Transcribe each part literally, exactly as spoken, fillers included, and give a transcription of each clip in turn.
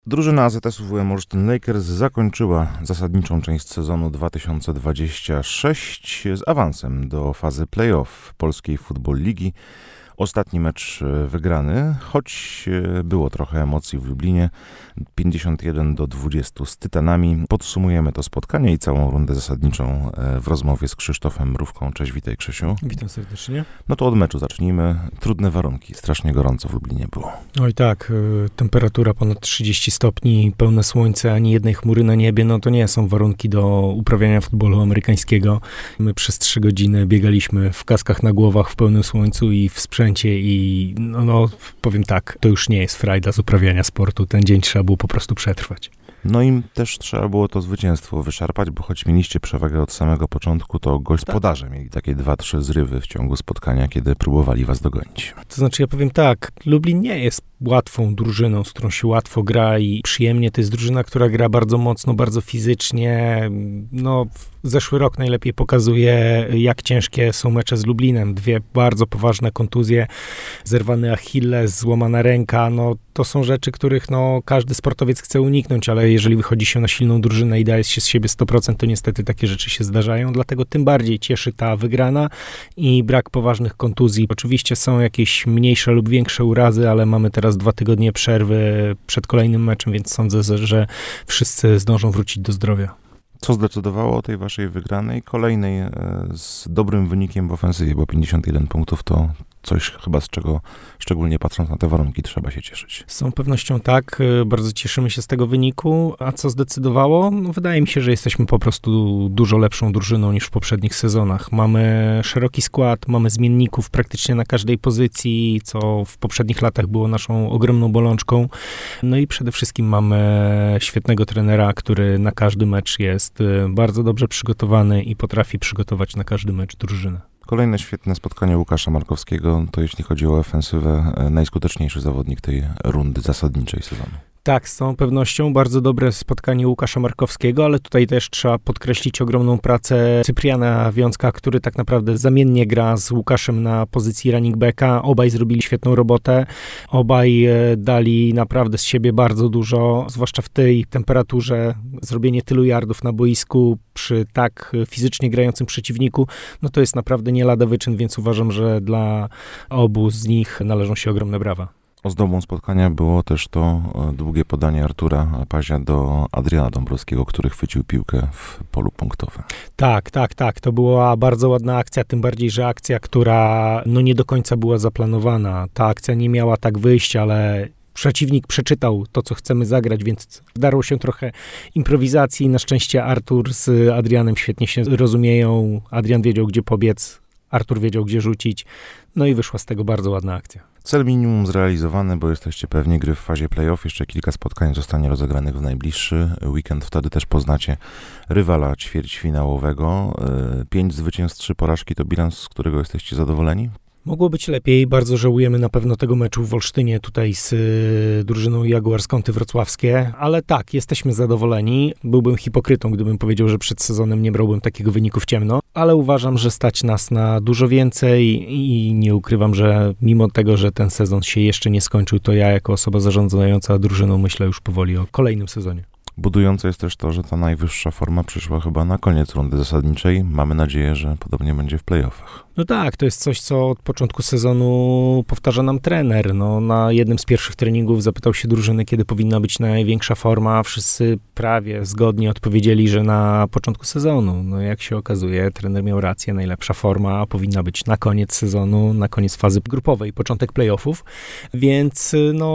Drużyna A Z S-u W M Olsztyn Lakers zakończyła zasadniczą część sezonu dwa tysiące dwudziestego szóstego z awansem do fazy play-off Polskiej Football Ligi. Ostatni mecz wygrany, choć było trochę emocji w Lublinie. pięćdziesiąt jeden do dwudziestu z Tytanami. Podsumujemy to spotkanie i całą rundę zasadniczą w rozmowie z Krzysztofem Mrówką. Cześć, witaj Krzysiu. Witam serdecznie. No to od meczu zacznijmy. Trudne warunki, strasznie gorąco w Lublinie było. Oj tak, temperatura ponad trzydzieści stopni, pełne słońce, ani jednej chmury na niebie, no to nie są warunki do uprawiania futbolu amerykańskiego. My przez trzy godziny biegaliśmy w kaskach na głowach, w pełnym słońcu i w sprzęcie i no, no powiem tak, to już nie jest frajda z uprawiania sportu. Ten dzień trzeba było po prostu przetrwać. No im też trzeba było to zwycięstwo wyszarpać, bo choć mieliście przewagę od samego początku, to gospodarze mieli takie dwa, trzy zrywy w ciągu spotkania, kiedy próbowali was dogonić. To znaczy ja powiem tak, Lublin nie jest łatwą drużyną, z którą się łatwo gra i przyjemnie. To jest drużyna, która gra bardzo mocno, bardzo fizycznie. No, zeszły rok najlepiej pokazuje, jak ciężkie są mecze z Lublinem. Dwie bardzo poważne kontuzje, zerwany Achilles, złamana ręka. No, to są rzeczy, których no, każdy sportowiec chce uniknąć, ale jeżeli wychodzi się na silną drużynę i daje się z siebie sto procent, to niestety takie rzeczy się zdarzają. Dlatego tym bardziej cieszy ta wygrana i brak poważnych kontuzji. Oczywiście są jakieś mniejsze lub większe urazy, ale mamy teraz dwa tygodnie przerwy przed kolejnym meczem, więc sądzę, że wszyscy zdążą wrócić do zdrowia. Co zdecydowało o tej waszej wygranej? Kolejnej z dobrym wynikiem w ofensywie, bo pięćdziesiąt jeden punktów to coś chyba z czego, szczególnie patrząc na te warunki, trzeba się cieszyć. Z całą pewnością tak, bardzo cieszymy się z tego wyniku, a co zdecydowało? No, wydaje mi się, że jesteśmy po prostu dużo lepszą drużyną niż w poprzednich sezonach. Mamy szeroki skład, mamy zmienników praktycznie na każdej pozycji, co w poprzednich latach było naszą ogromną bolączką. No i przede wszystkim mamy świetnego trenera, który na każdy mecz jest bardzo dobrze przygotowany i potrafi przygotować na każdy mecz drużynę. Kolejne świetne spotkanie Łukasza Markowskiego, to jeśli chodzi o ofensywę, najskuteczniejszy zawodnik tej rundy zasadniczej sezonu. Tak, z całą pewnością bardzo dobre spotkanie Łukasza Markowskiego, ale tutaj też trzeba podkreślić ogromną pracę Cypriana Wiązka, który tak naprawdę zamiennie gra z Łukaszem na pozycji running backa. Obaj zrobili świetną robotę, obaj dali naprawdę z siebie bardzo dużo, zwłaszcza w tej temperaturze. Zrobienie tylu yardów na boisku przy tak fizycznie grającym przeciwniku, no to jest naprawdę nie lada wyczyn, więc uważam, że dla obu z nich należą się ogromne brawa. Ozdobą spotkania było też to długie podanie Artura Pazia do Adriana Dąbrowskiego, który chwycił piłkę w polu punktowym. Tak, tak, tak. To była bardzo ładna akcja, tym bardziej, że akcja, która no nie do końca była zaplanowana. Ta akcja nie miała tak wyjść, ale przeciwnik przeczytał to, co chcemy zagrać, więc wdarło się trochę improwizacji. Na szczęście Artur z Adrianem świetnie się rozumieją. Adrian wiedział, gdzie pobiec, Artur wiedział, gdzie rzucić. No i wyszła z tego bardzo ładna akcja. Cel minimum zrealizowany, bo jesteście pewni gry w fazie play-off. Jeszcze kilka spotkań zostanie rozegranych w najbliższy weekend. Wtedy też poznacie rywala ćwierćfinałowego. Pięć zwycięstw, trzy porażki to bilans, z którego jesteście zadowoleni? Mogło być lepiej. Bardzo żałujemy na pewno tego meczu w Olsztynie tutaj z y, drużyną Jaguar Skąty Wrocławskie, ale tak, jesteśmy zadowoleni. Byłbym hipokrytą, gdybym powiedział, że przed sezonem nie brałbym takiego wyniku w ciemno, ale uważam, że stać nas na dużo więcej i nie ukrywam, że mimo tego, że ten sezon się jeszcze nie skończył, to ja jako osoba zarządzająca drużyną myślę już powoli o kolejnym sezonie. Budujące jest też to, że ta najwyższa forma przyszła chyba na koniec rundy zasadniczej. Mamy nadzieję, że podobnie będzie w play-offach. No tak, to jest coś, co od początku sezonu powtarza nam trener. No, na jednym z pierwszych treningów zapytał się drużyny, kiedy powinna być największa forma. Wszyscy prawie zgodnie odpowiedzieli, że na początku sezonu. No jak się okazuje, trener miał rację, najlepsza forma powinna być na koniec sezonu, na koniec fazy grupowej, początek play-offów. Więc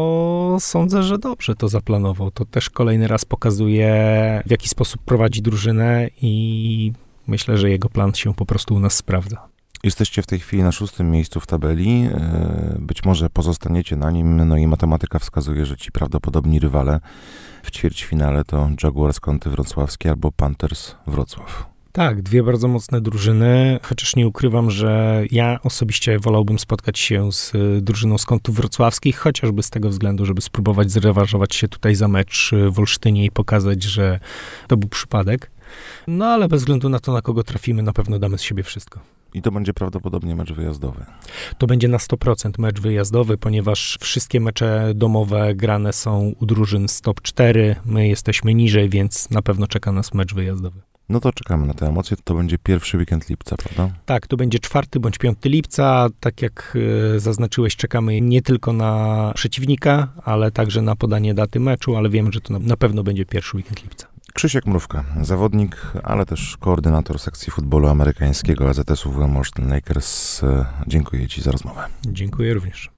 no sądzę, że dobrze to zaplanował. To też kolejny raz pokazuje, w jaki sposób prowadzi drużynę i myślę, że jego plan się po prostu u nas sprawdza. Jesteście w tej chwili na szóstym miejscu w tabeli, być może pozostaniecie na nim, no i matematyka wskazuje, że ci prawdopodobni rywale w ćwierćfinale to Jaguar Skąty Wrocławskie albo Panthers Wrocław. Tak, dwie bardzo mocne drużyny, chociaż nie ukrywam, że ja osobiście wolałbym spotkać się z drużyną Skątów Wrocławskich, chociażby z tego względu, żeby spróbować zrewanżować się tutaj za mecz w Olsztynie i pokazać, że to był przypadek. No ale bez względu na to, na kogo trafimy, na pewno damy z siebie wszystko. I to będzie prawdopodobnie mecz wyjazdowy. To będzie na sto procent mecz wyjazdowy, ponieważ wszystkie mecze domowe grane są u drużyn z top cztery. My jesteśmy niżej, więc na pewno czeka nas mecz wyjazdowy. No to czekamy na te emocje. To będzie pierwszy weekend lipca, prawda? Tak, to będzie czwarty bądź piąty lipca. Tak jak y, zaznaczyłeś, czekamy nie tylko na przeciwnika, ale także na podanie daty meczu, ale wiem, że to na, na pewno będzie pierwszy weekend lipca. Krzysiek Mrówka, zawodnik, ale też koordynator sekcji futbolu amerykańskiego A Z S-u Wilmington Lakers. Dziękuję Ci za rozmowę. Dziękuję również.